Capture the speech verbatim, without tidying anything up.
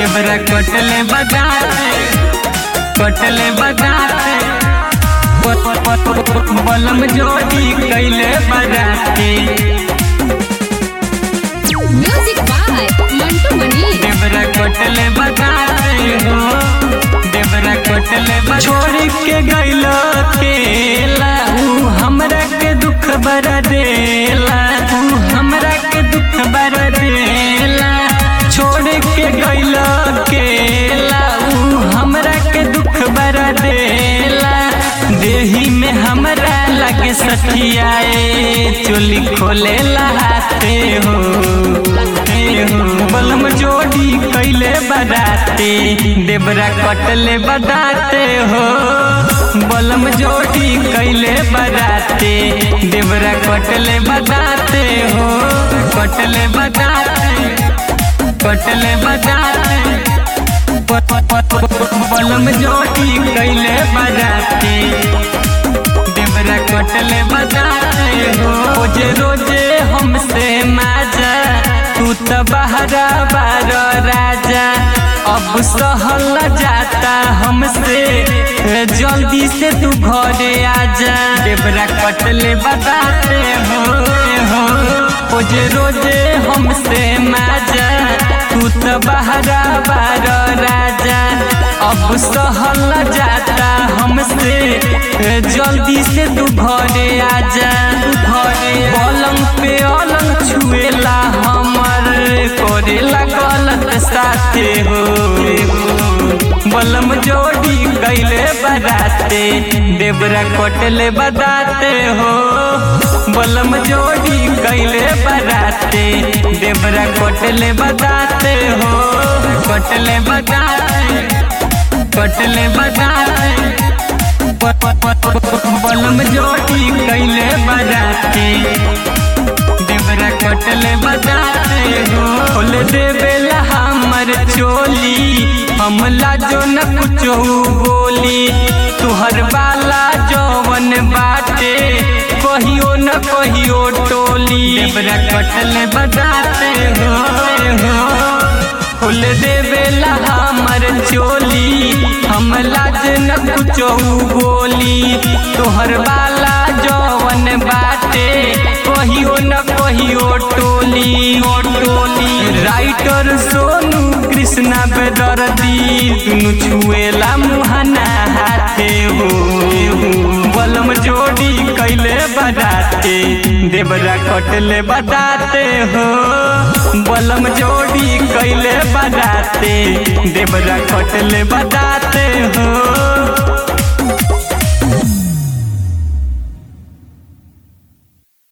देवरा कटले बजाते कटले बजाते बलम जोड़ी कैले बजाते म्यूजिक बाय मंटू मनी। देवरा कटले बजाते हो देवरा कटले छोड़ के गइल अकेला हमरा के दुख बरा देला हमरा के दुख बरा देला छोड़ के गइल अकेला हमरा के दुख बरा देला देही में हमरा लगे सखियाए चोली खोले लहाते हो बलम जोड़ी कैले बदाते देवरा कटले बदाते हो बलम जोड़ी कैले बदाते देवरा कटले बदाते हो कटले बदाते कटले बदाते बलम जोड़ी कैले बदाते देवरा कटले बदाते हो रोजे रोजे हमसे माजा तू तो बहरा बार राजा अब सहल जाता हमसे जल्दी से तू घरे आजा देवरा कटले बताते हो हो रोजे रोजे हमसे माजा तू तो बहरा बार राजा अब सहल जाता हमसे जल्दी से तू घरे आजा घरे पलंग पे अलंग छुएला हमर करेला गलत साथे हो बलम जोड़ी कैले बदाते देवरा कटले बदाते हो बलम जोड़ी कैले बदाते देवरा कटले बदाते हो कटले बदाते कटले बदाते बलम जोड़ी कैले बदाते देवरा कटले बदाते हो खोल देवेला हमर चोली हमला जो न कुछो बोली तुहर बाला जौवन बाटे कहियो न कहियो टोली देवरा कटले बदाते हो हो खोल देवेला हमर चोली हमला जो न कुछो बोली तुहर बाला जौवन बाटे कहियो न कहियो टोली टोली राइटर सोनू कृष्णा बेदर्दी दुनु छुएला मुहाना हाथे हो बलम जोड़ी कैले बदाते देवरा कटले बदाते हो बलम जोड़ी कैले बदाते देवरा कटले बदाते